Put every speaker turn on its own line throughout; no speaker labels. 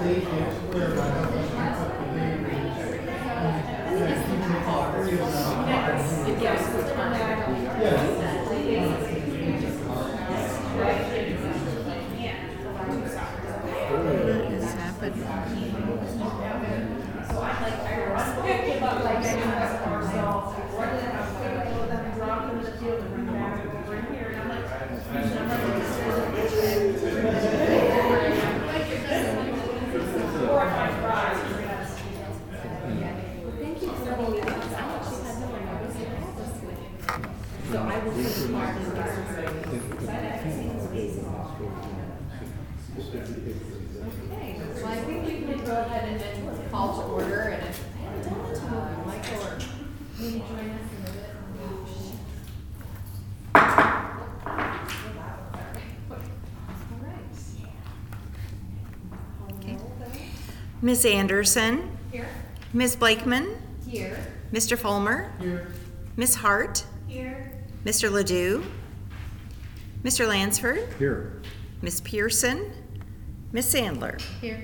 Ms. Anderson.
Here.
Ms. Blakeman.
Here.
Mr. Fulmer.
Here.
Ms. Hart.
Here.
Mr. Ledoux. Mr. Lansford.
Here.
Ms. Pearson. Ms. Sandler.
Here.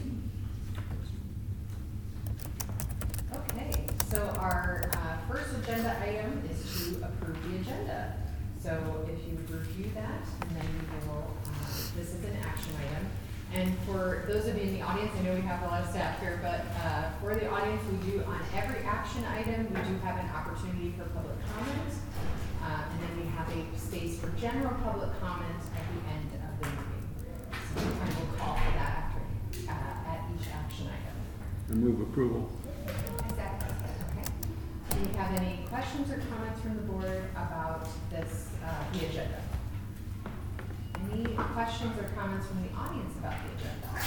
Okay, so our first agenda item is to approve the agenda. So if you would review that, and then we will, this is an action item. And for those of you in the audience, I know we have a lot of staff here, but for the audience, we do on every action item, we do have an opportunity for public comment. And then we have a space for general public comment at the end of the meeting. So I will call for that after, at each action item.
I move approval.
Exactly. Okay. Do you have any questions or comments from the board about this, the agenda? Any questions or comments from the audience about the agenda?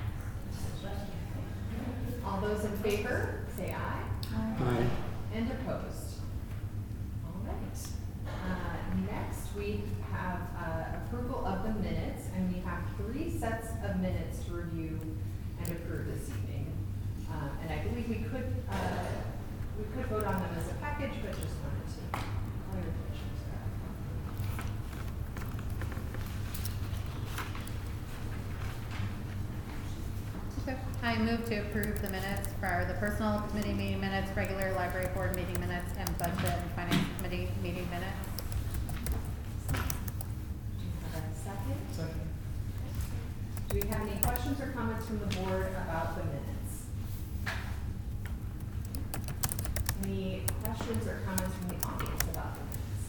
All those in favor, say aye.
Aye.
And opposed? All right. Next, we have approval of the minutes, and we have 3 sets of minutes to review and approve this evening. And I believe we could vote on them as a package, but just wanted to call your attention to that.
I move to approve the minutes for the personal committee meeting minutes, regular library board meeting minutes, and budget and finance committee meeting minutes.
Do you have a second?
Second.
Do we have any questions or comments from the board about the minutes? Any questions or comments from the audience about the minutes?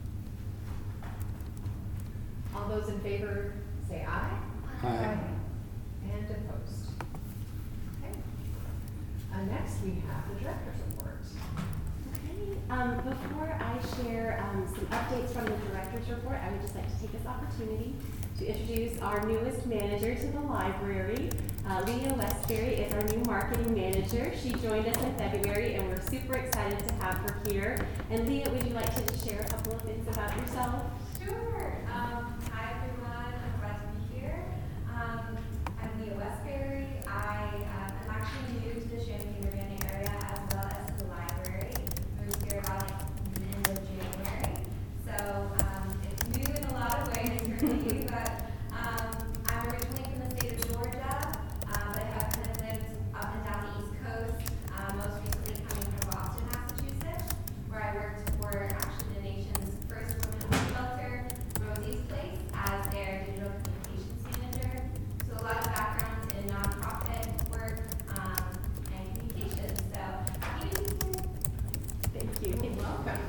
All those in favor say aye.
Aye.
And opposed? Okay. Next, we have the director's report.
Okay, before I share some updates from the director's report, I would just like to take this opportunity to introduce our newest manager to the library. Leah Westbury is our new marketing manager. She joined us in February, and we're super excited to have her here. And Leah, would you like to just share a couple of things about yourself?
Sure. Hi, everyone. I'm glad to be here. I'm Leah Westbury. I'm actually new to the Champaign-Urbana area as well as to the library. Moved here about the end of January. So it's new in a lot of ways for me, but I'm originally from the state of Georgia, but I have kind of lived up and down the East Coast, most recently coming from Boston, Massachusetts, where I worked for actually the nation's first women's shelter, Rosie's Place, as their digital communications manager. So a lot of background in nonprofit work and communications. So happy to be here.
Thank you.
Welcome.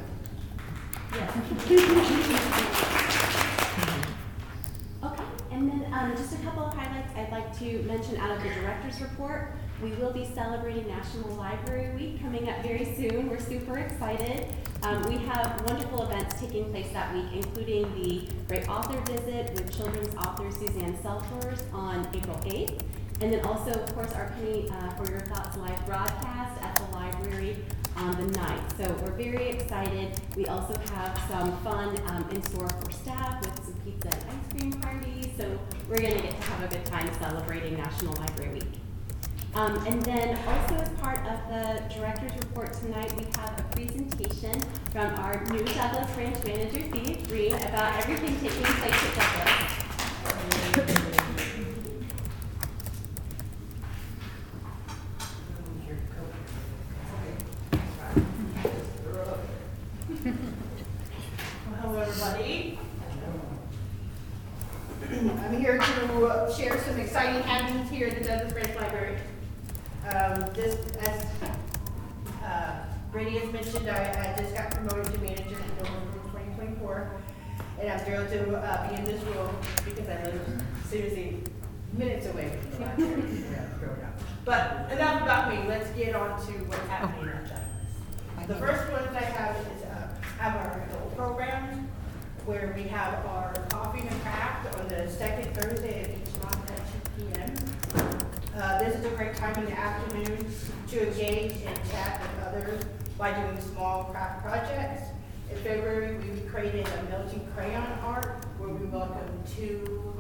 Okay, and then just a couple of highlights I'd like to mention out of the director's report. We will be celebrating National Library Week coming up very soon. We're super excited. We have wonderful events taking place that week, including the Great Author Visit with children's author Suzanne Selfors on April 8th. And then also, of course, our Penny for Your Thoughts live broadcast at the library on the 9th. So we're very excited. We also have some fun in store for staff with some pizza and ice cream parties. So we're going to get to have a good time celebrating National Library Week. And then also as part of the director's report tonight, we have a presentation from our new Douglas branch manager, Thea Green, about everything taking place at Douglas.
everybody. I'm here to share some exciting happenings here at the Douglas Branch Library. This, as Brady has mentioned, I just got promoted to manager in November 2024, and I'm thrilled to be in this role because I live seriously minutes away from the library where I was growing up. But enough about me. Let's get on to what's happening at Douglas. The first one that I have is have our adult program, where we have our coffee and craft on the second Thursday of each month at 2 p.m. This is a great time in the afternoon to engage and chat with others by doing small craft projects. In February, we created a melting crayon art where we welcome 2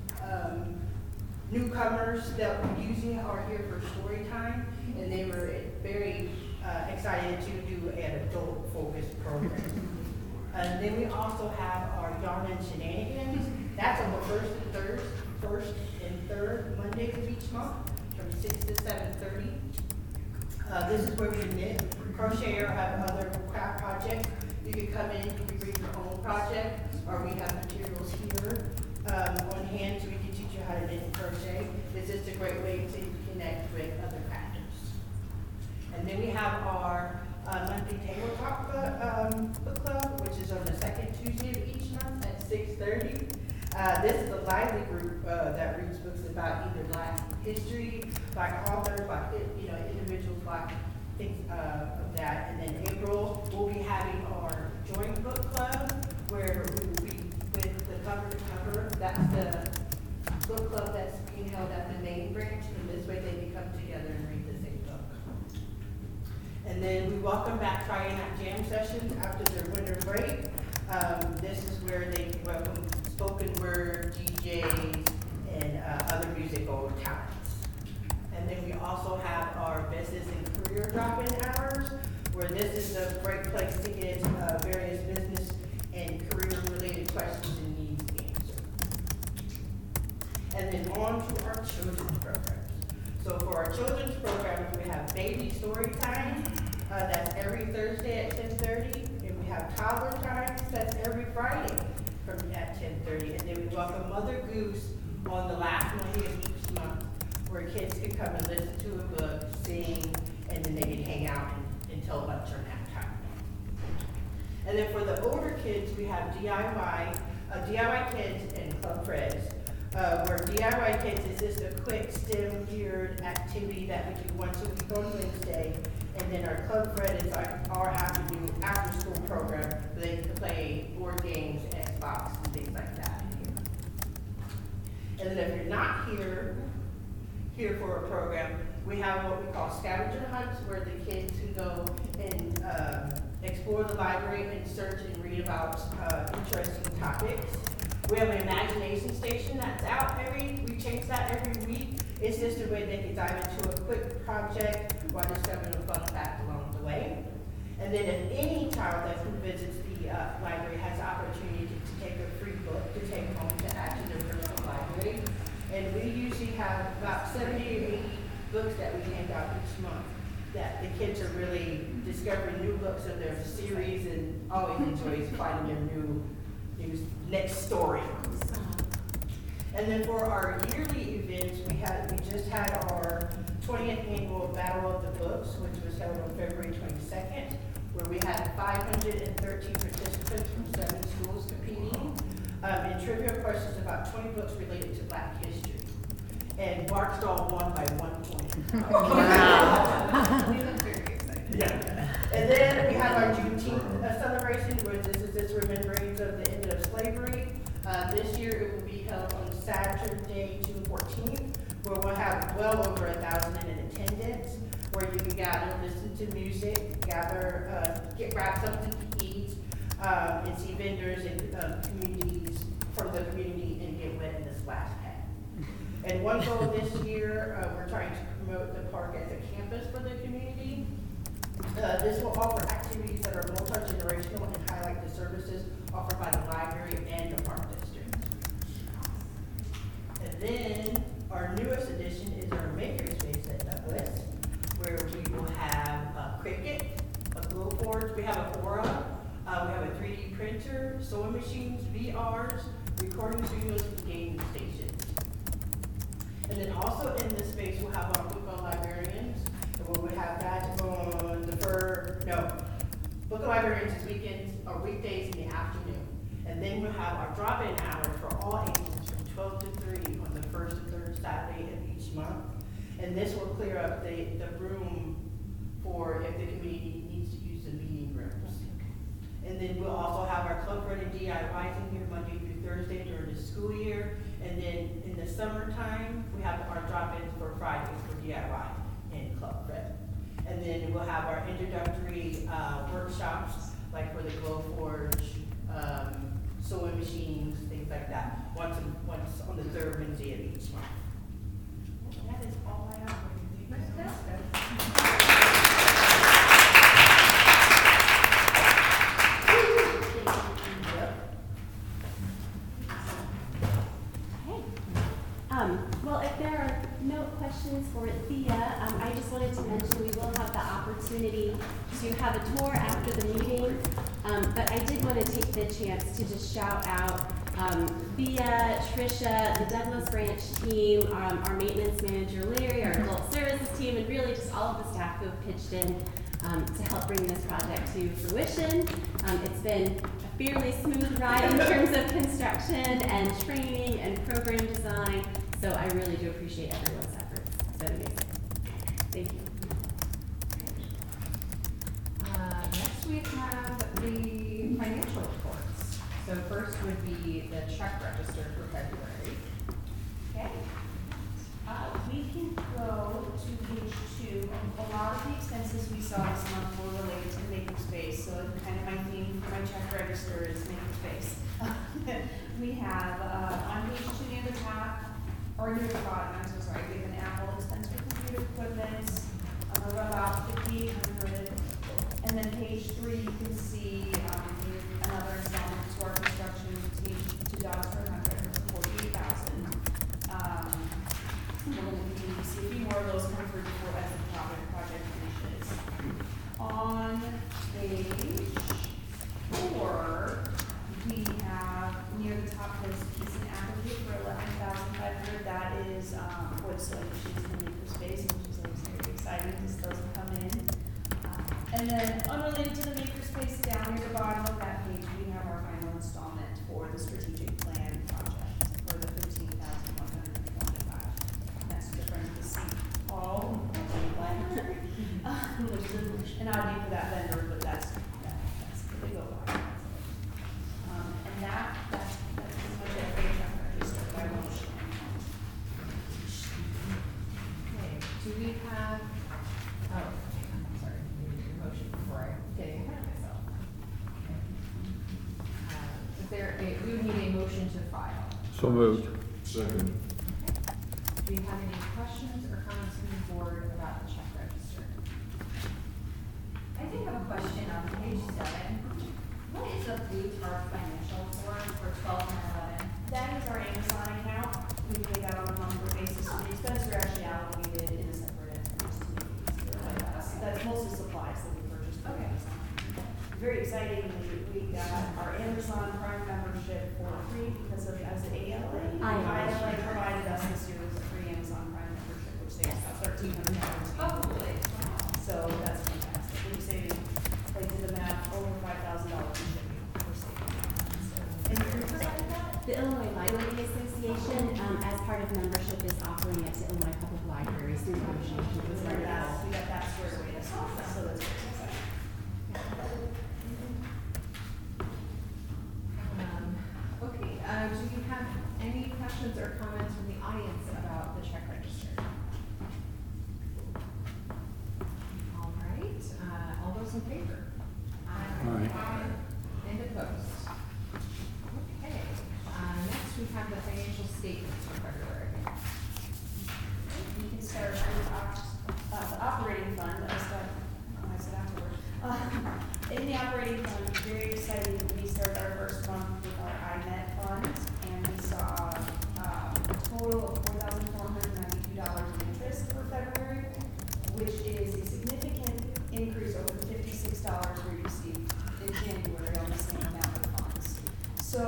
newcomers that we usually are here for story time, and they were very excited to do an adult-focused program. And then we also have our Yarn and Shenanigans. That's on the first and third Mondays of each month from 6 to 7:30. This is where we knit, crochet, or have other craft projects. You can come in, you can bring your own project, or we have materials here on hand so we can teach you how to knit and crochet. It's just a great way to connect with other crafters. And then we have our monthly tabletop book club, which is on the second Tuesday of each month at 6:30. This is a lively group that reads books about either Black history, Black authors, Black individuals, Black things of that. And then April, we'll be having our joint book club, where we will be with the cover to cover. That's the book club that's being held at the main branch, and this way they can come together and read the same book. And then we welcome back Friday night jam sessions after their winter break. This is where they can welcome spoken word, DJs, and other musical talents. And then we also have our business and career drop-in hours, where this is a great place to get various business and career-related questions and needs answered. And then on to our children's programs. So for our children's programs, we have baby story time. That's every Thursday at 10:30, and we have toddler time. That's every Friday at 10:30, and then we welcome Mother Goose on the last Monday of each month, where kids can come and listen to a book, sing, and then they can hang out until lunch or nap time. And then for the older kids, we have DIY Kids and Club Freds, where DIY Kids is just a quick STEM-geared activity that we do once a week on Wednesday. And then our Club Fred is our after-school program where they can play board games, Xbox, and things like that here. And then if you're not here for a program, we have what we call scavenger hunts, where the kids can go and explore the library and search and read about interesting topics. We have an imagination station that's out we change that every week. It's just a way they can dive into a quick project while discovering a fun fact along the way. And then if any child that visits the library has the opportunity to take a free book to take home to add to their personal library. And we usually have about 70 or 80 books that we hand out each month that the kids are really discovering new books of their series and always enjoys finding their new next story. And then for our yearly events, we just had our 20th annual Battle of the Books, which was held on February 22nd, where we had 513 participants from 7 schools competing in trivia questions about 20 books related to Black history. And Barksdall won by 1 point.
Wow.
Very excited.
Yeah. And then we have our Juneteenth celebration, where this is this remembrance of the end of slavery. This year it will be held on Saturday, June 14th, where we'll have well over 1,000 in attendance, where you can gather, listen to music, grab something to eat, and see vendors and communities from the community and get wet in the splash pad. And one goal this year, we're trying to promote the park as a campus for the community. This will offer activities that are multi-generational and highlight the services offered by the library and the park district. And then our newest addition is our makerspace at Douglas, where we will have cricket, a glow forge, we have a Aura, we have a 3D printer, sewing machines, VRs, recording studios, and gaming stations. And then also in this space, we'll have our book on librarians, and we will have that on book on librarians is weekends or weekdays in the afternoon. And then we'll have our drop-in hours for all ages from 12 to 3 on the first and third Saturday of each month. And this will clear up the room for if the community needs to use the meeting rooms. And then we'll also have our club run and DIYs in here Monday through Thursday during the school year. And then in the summertime, we have our drop-ins for Fridays for DIY and club run. And then we'll have our introductory workshops, like for the Glowforge, sewing machines, things like that, once on the third Wednesday of each month.
That is all I have.
Well, if there are no questions for Thea, I just wanted to mention we will have the opportunity to have a tour after the meeting. But I did want to take the chance to just shout out Thea, Trisha, the Douglas Branch team, our maintenance manager Larry, our adult services team, and really just all of the staff who have pitched in to help bring this project to fruition. It's been a fairly smooth ride in terms of construction and training and program design. So I really do appreciate everyone's efforts. It's been amazing. Thank you.
Next we have the financial reports. So first would be the check register for February.
Okay. We can go to page 2. A lot of the expenses we saw this month were related to makerspace, so kind of my theme for my check register is makerspace. We have on page 2 near the top, or near the bottom, I'm so sorry, we have an Apple expense for computer equipment of about $5,800. And then page 3, you can see another installment to our construction team to Dodge for a contract for $48,000. We're going to continue to see a few more of those come through before as the project finishes. On page 4, we have near the top this piece an applicant for $11,500. That is for the sewing machines in the makerspace, which is always very exciting as those come in. And then unrelated to the makerspace, down near the bottom of that page, we have our final installment for the strategic plan project for the $15,125. That's to bring the St. Paul library, which is an oddity for that vendor, but that's the big old one. And that's pretty much it for the check register by motion.
Okay, do we have, I'm sorry, we need a motion before I'm getting ahead of myself. We would need a motion to file.
So moved.
Second.
Do you have any questions or comments from the board about the check register?
I think I have a question on page 7. What is the Blue Tarp financial for 12 and 11?
That is our Amazon account. We pay that on a monthly basis, so the expenses are actually allocated in a separate entity. That's mostly supplies that we purchase from
Okay.
Amazon. Very excitingly, we got our Amazon Prime membership for free because of, as an ALA. ILA provided us this year with a free Amazon Prime membership, which saves about $1,300.
Oh, really?
So that's fantastic. We saved, they did the math, over $5,000 in shipping for saving.
And who provided that? The Illinois Library Association, as part of membership, is offering it to Illinois Public Libraries through negotiation. It's
We
wonderful.
got that squared away this month, so that's very exciting.
Okay, do we have any questions or comments from the audience about the check register? All right, all those in favor?
Aye.
And opposed? Okay, next we have the financial statements for February.
You can start with the operating fund, I said afterwards. In the operating fund, very exciting, we started our first month with our IMET fund, and we saw a total of $4,492 in interest for February, which is a significant increase over the $56 we received in January on the same amount of funds. So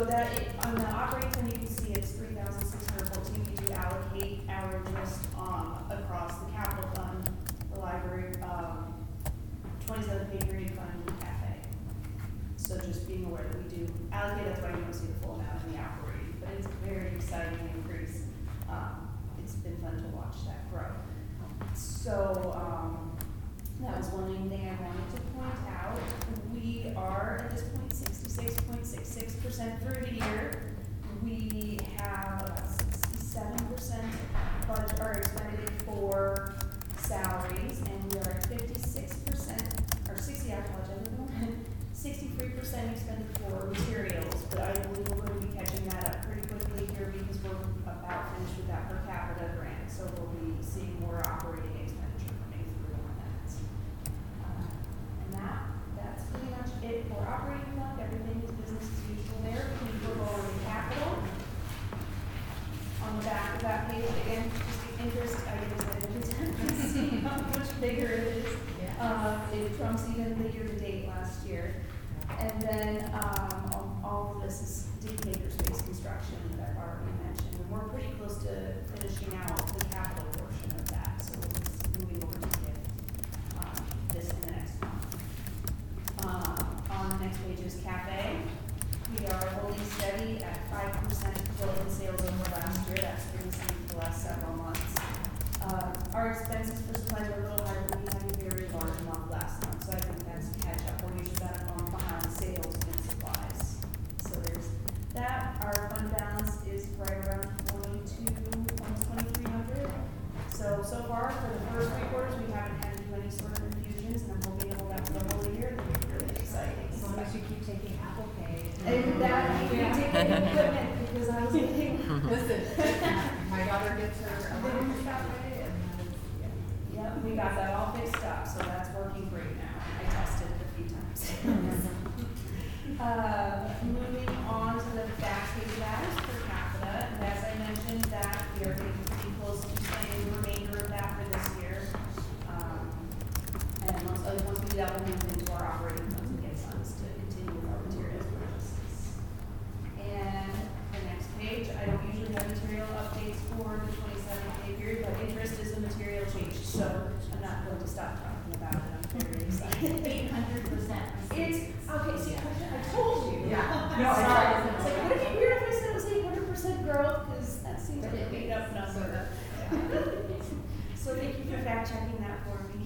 So on the operating fund, you can see it's 3,614. We do allocate our interest, across the capital fund, the library, 27th pay period fund, and the cafe. So just being aware that we do allocate, that's why you don't see the full amount in the operating, but it's a very exciting increase. It's been fun to watch that grow. So, that was one thing I wanted to point out. We are at this point 66.66% through the year. We have about 67% budget are expended for salaries, and we are at 56%, or 60, I apologize, 63% expended for materials, but I believe we're going to be catching that up pretty quickly here because we're about finished with that per capita grant, so we'll be seeing more operating expenditure coming through on that. And that's pretty much it for operating fund. Everything is business as usual there. We can go over to capital. On the back of that page, again, just the interest, I guess I didn't see how much bigger it is. It trumps even the year-to-date last year. And then, all of this is Dean Makerspace construction that I've already mentioned. And we're pretty close to finishing out the capital portion of that, so we're just moving over to get, this in the next month. On the next page is cafe. We are holding steady at 5% growth in sales over last year. That's been the same for the last several months. Our expenses for supplies are a little higher, but we had a very large month last month, so I think that's catch up. We're usually about a month behind sales and supplies. So there's that. Our fund balance is right around 2,300. So far for the first 3 quarters, we haven't had to do any sort of infusions, and I'm hoping to hold that for the whole year. That'll be really exciting.
As long as you keep taking Apple Pay.
And that, we taking equipment, because I was getting.
Listen, my daughter gets her allowance that way, and that is,
Yep, we got that all fixed up, so that's working great now. I tested it a few times. Moving on to the back page matters per capita, and as I mentioned, that we are getting pretty close to spending the remainder of that for this year. And once we do that, we'll move into our operating funds and get funds to continue with our materials purchases. And the next page, I don't usually have material updates for the 27th pay period, but interest is a material change, so I'm not going to stop talking about it. I'm very excited.
800%.
It's, okay, see, I told you.
Yeah.
No,
Sorry.
it's like, would it be weird if I said it was 800% growth, because that seems like a made up number. So thank you for fact checking that for me.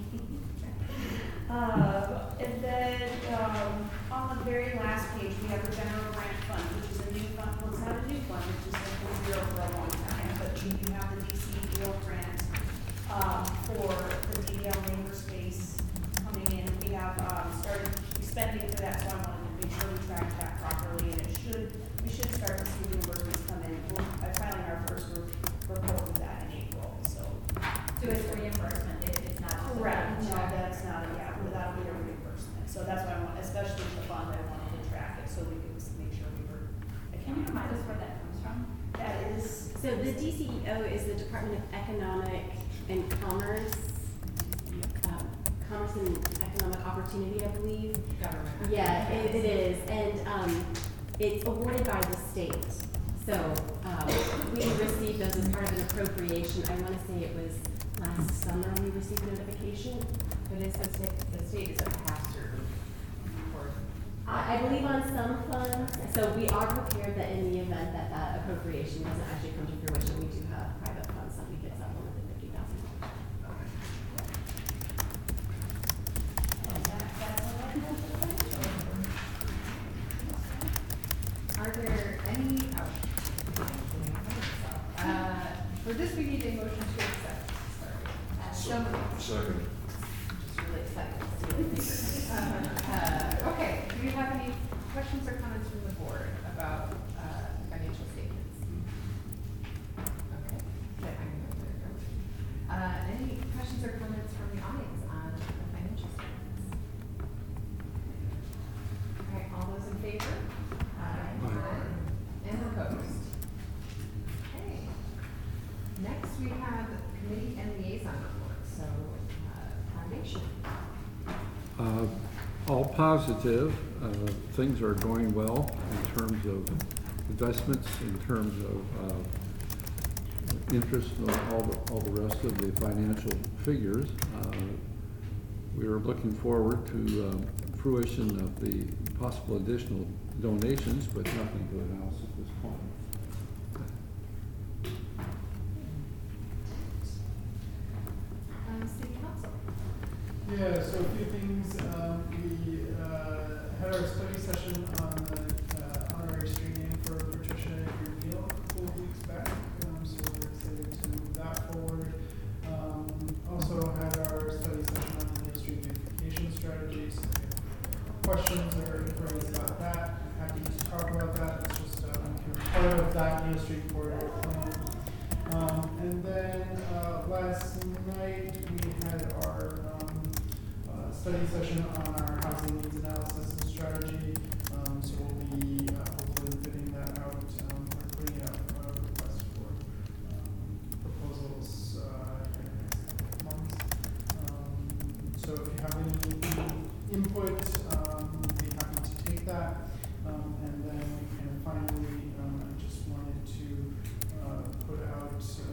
And then, on the very last page, we have the general grant fund, which is a new fund. Well, it's not a new fund, it's just been zero for a long time, but we do have the DCEO grant, for the DDL Makerspace coming in. We have, started spending for that, so I wanted to make sure we track that properly, and we should start to see reimbursements come in. I'm filing our first report with that in April, so.
So it's reimbursement, it's not.
Correct, no, that's not, without a reimbursement, so that's why I want, especially the fund, I wanted to track it, so we could just make sure we were
Can you
accounting.
remind us where that comes from?
That is,
So the DCEO is the Department of Economic and Commerce, Commerce and Economic Opportunity, I believe.
Government.
Yeah, it is, and, it's awarded by the state. So, we received those as part of an appropriation. I wanna say it was last summer we received notification.
But is the state is a pass-through for.
I believe on some funds, so we are prepared that in the event that that appropriation doesn't actually come to fruition, we do have private funds that we could supplement the $50,000.
and that's all I have for the financial.
Are there any, for this, we need a motion to accept. Sorry.
Second.
Just really excited to see it. Okay, do you have any questions or comments from the board about, financial statements? Okay. Okay, I can go there. Any questions or comments from the audience on the financial statements? Okay, all those in favor? And opposed? Okay. Next, we have committee and liaison reports, so, foundation.
All positive. Things are going well in terms of investments in terms of interest and all the rest of the financial figures. We are looking forward to fruition of the possible additional donations, but nothing to announce at this point.
City Council.
Yeah, so a few things. We had our study session on the honorary street name for Patricia Neal a couple of weeks back, so we're excited to move that forward. Also had our study session on the Neal Street beautification strategies. So if you have questions or inquiries about that, I'm happy to talk about that. It's just part of that Neal Street corridor plan. And then last night we had our study session on our housing needs analysis and strategy. So we'll be hopefully fitting that out. We're putting out a request for proposals in the next couple of months. So if you have any input, we'd be happy to take that. And then kind of finally, I just wanted to put out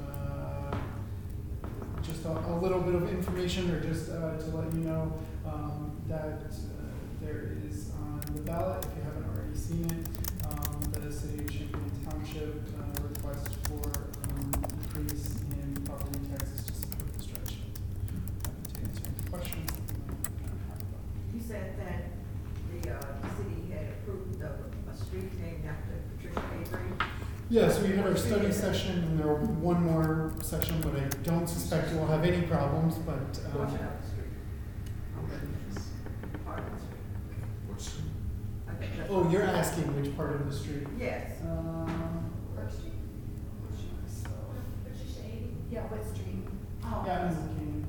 just a little bit of information, or just to let you know that there is on the ballot, if you haven't already seen it, the City of Champaign Township request for increase in property taxes to support the stretch. Happy to answer any questions that you might have about it.
You said that the city had approved a street named after Patricia Avery.
Yes, we had our study session, and there will be one more session, but I don't suspect we'll have any problems, but.
Portion of the street. Part of the street.
What's
I think that's-
Oh, you're asking which part of the street?
Yes.
What street? Patricia Avery? Yeah, what street? Oh.
Yeah, I'm looking.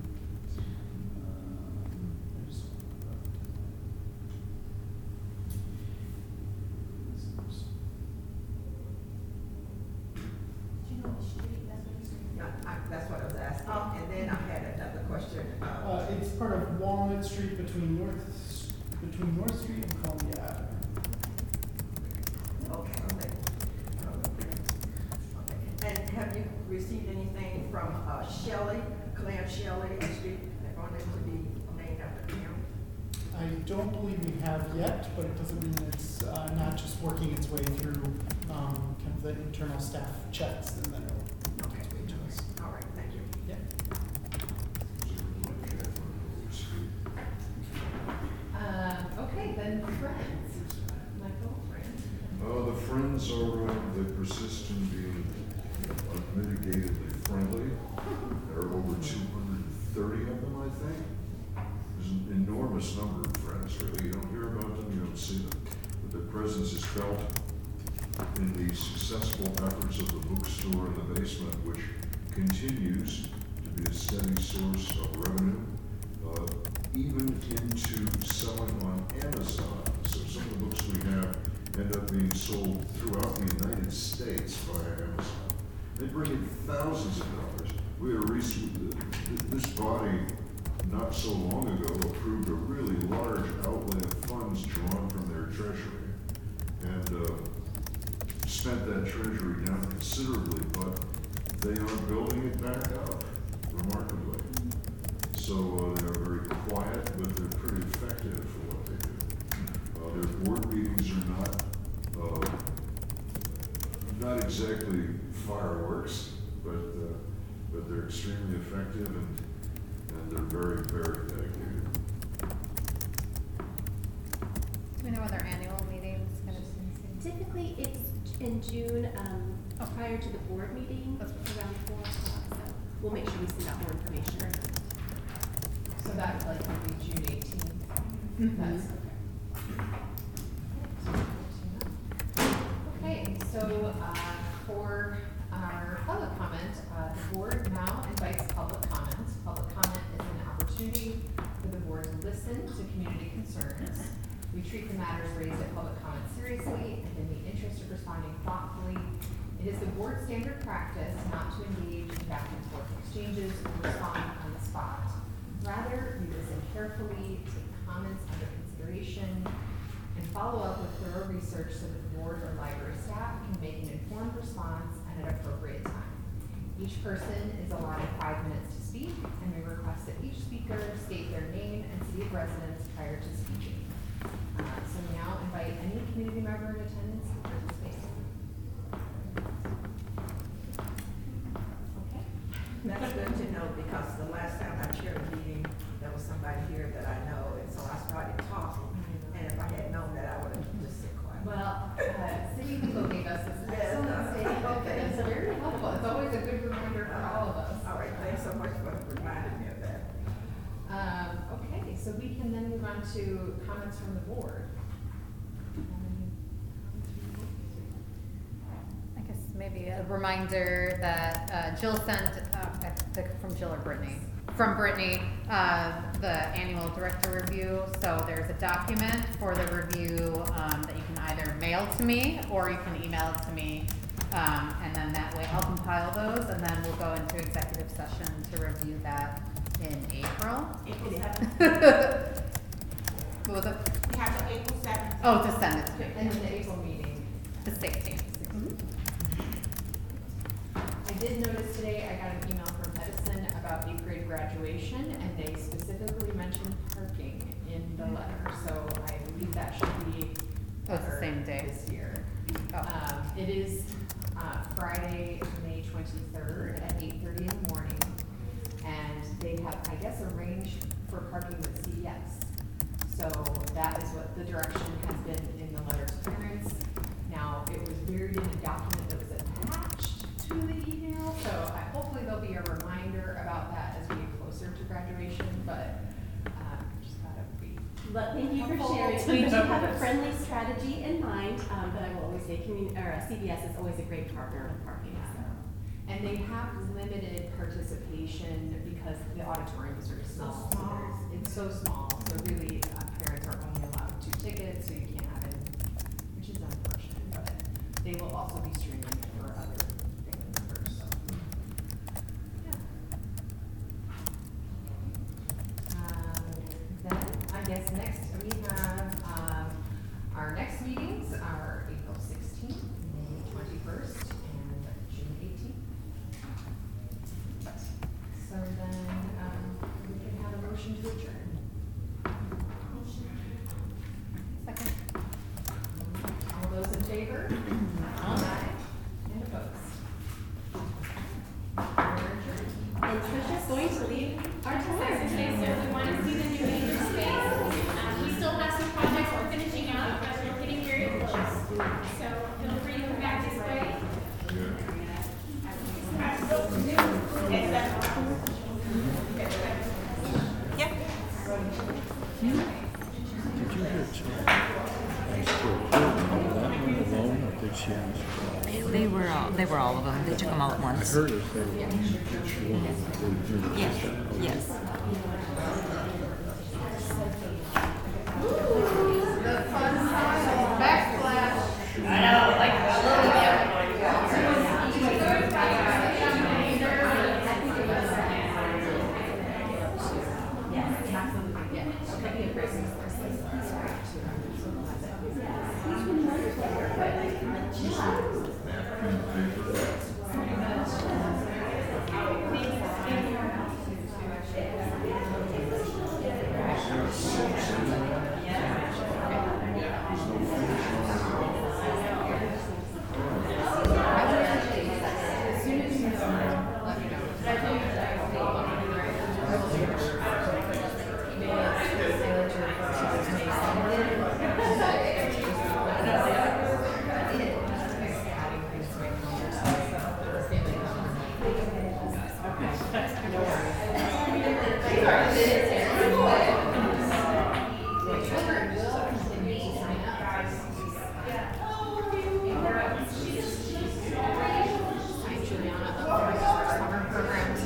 I just-
Do you know what street? That's what he's saying.
Yeah, that's what I was asking. And then I had another question.
It's part of Walnut Street between North Street and Columbia Avenue.
Okay. And have you received anything from Shelley, Clam Shelley, a street that wanted to be named after him?
I don't believe we have yet, but it doesn't mean it's not just working its way through kind of the internal staff checks, and then it'll make its way to us.
All right, thank you.
Yeah.
Okay, then Friends. Michael, Friends.
The Friends are, they persist in being unmitigatedly friendly. There are over 230 of them, I think. There's an enormous number of Friends, really. You don't hear about them, you don't see them. But their presence is felt in the successful efforts of the bookstore in the basement, which continues to be a steady source of revenue, even into selling on Amazon. So some of the books we have end up being sold throughout the United States via Amazon. They bring in thousands of dollars. We are this body not so long ago approved a really large outlay of funds drawn from their treasury, and spent that treasury down considerably, but they are building it back up remarkably. So they are very quiet, but they're pretty effective for what they do. Their board meetings are not exactly fireworks, but they're extremely effective, and they're very, very dedicated.
Do we know when their annual meetings kind of?
Typically, it's in June, prior to the board meeting,
That's
around 4 o'clock, so we'll make sure we send out more information.
So that would like would be June 18th. That's okay. Okay, so for our public comment, the board now invites public comment. Public comment is an opportunity for the board to listen to community concerns. We treat the matters raised at public comment seriously and in the interest of responding thoughtfully. It is the board's standard practice not to engage in back and forth exchanges or respond on the spot. Rather, we listen carefully, take comments under consideration, and follow up with thorough research so that the board or library staff can make an informed response at an appropriate time. Each person is allotted 5 minutes to speak, and we request that each speaker state their name and city of residence prior to speaking. So we now invite any community member in attendance to participate. Okay.
That's good to know, because the last time I chaired a meeting, there was somebody here that I know, and so I started talking. And if I had known that, I would have just said quiet.
Well, City People gave us this
Yes,
excellent statement,
okay.
and it's very helpful. It's always a good reminder for all of us.
All right, thanks so much for reminding me of that.
Okay, so we can then move on to comments from the board.
I guess maybe a reminder that Jill sent, from Jill or Brittany? From Brittany, the annual director review. So there's a document for the review that you can either mail to me or you can email it to me. And then that way I'll compile those and then we'll go into executive session to review that in April.
April 7th.
What was it?
We have the April 7th.
Oh, to send it to me.
And then the April meeting.
The 16th.
I did notice today, I got an email from Edison about 8th grade graduation, and they specifically mentioned parking in the letter, so I believe that should be
Oh, it's the
better
same day.
this year.
Oh.
It is, Friday, May 23rd at 8:30 in the morning, and they have, I guess, arranged for parking with CVS. So that is what the direction has been in the letter to parents. Now, it was buried in a document that was attached to the email, so hopefully there'll be a reminder about that as we get closer to graduation, but, just thought it would be.
But thank you for sharing. We do have a friendly strategy in mind, but I will always say CVS is always a great partner with parking, so.
And they have limited participation because the auditorium is very small. So it's so small, so really, parents are only allowed 2 tickets, so you can't have any, which is unfortunate, but they will also be streaming for other family members, so. Yeah. Then, I guess next, we have, our next meetings are April 16th, May 21st, and June 18th. So then, we can have a motion to adjourn.
Second.
All those in favor? Aye. And opposed? We're adjourned.
And Trisha's going to leave our tour.
Okay, so we want to see the new maker space. We still have some projects we're finishing up, but we're getting very close. So feel free to come back this way.
Did you hear Chuck ask for a quote on that one alone, or did she ask for?
They were all of them. They took them all at
I
once.
heard her say one.
Yes, yes.